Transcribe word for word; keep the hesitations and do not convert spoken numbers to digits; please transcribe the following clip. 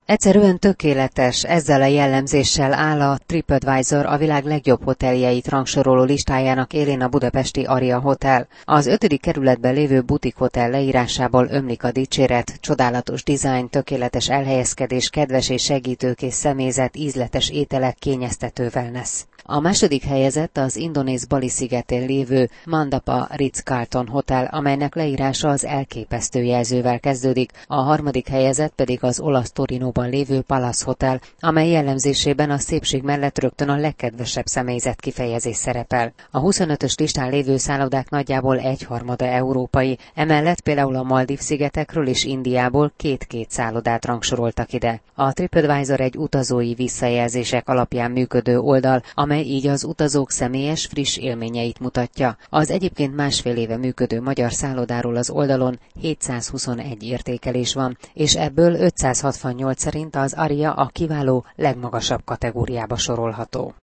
Egyszerűen tökéletes, ezzel a jellemzéssel áll a TripAdvisor a világ legjobb hoteljeit rangsoroló listájának élén a budapesti Aria Hotel. Az ötödik kerületben lévő butik hotel leírásából ömlik a dicséret, csodálatos dizájn, tökéletes elhelyezkedés, kedves és segítőkész személyzet, ízletes ételek, kényeztető wellness. A második helyezett az indonéz Bali szigetén lévő Mandapa Ritz-Carlton Hotel, amelynek leírása az elképesztő jelzővel kezdődik, a harmadik helyezett pedig az olasz Torinóban lévő Palace Hotel, amely jellemzésében a szépség mellett rögtön a legkedvesebb személyzet kifejezés szerepel. A huszonötös listán lévő szállodák nagyjából egyharmada európai, emellett például a Maldív-szigetekről és Indiából két-két szállodát rangsoroltak ide. A TripAdvisor egy utazói visszajelzések alapján működő oldal, amely így az utazók személyes, friss élményeit mutatja. Az egyébként másfél éve működő magyar szállodáról az oldalon hétszázhuszonegy értékelés van, és ebből ötszázhatvannyolc szerint az Aria a kiváló legmagasabb kategóriába sorolható.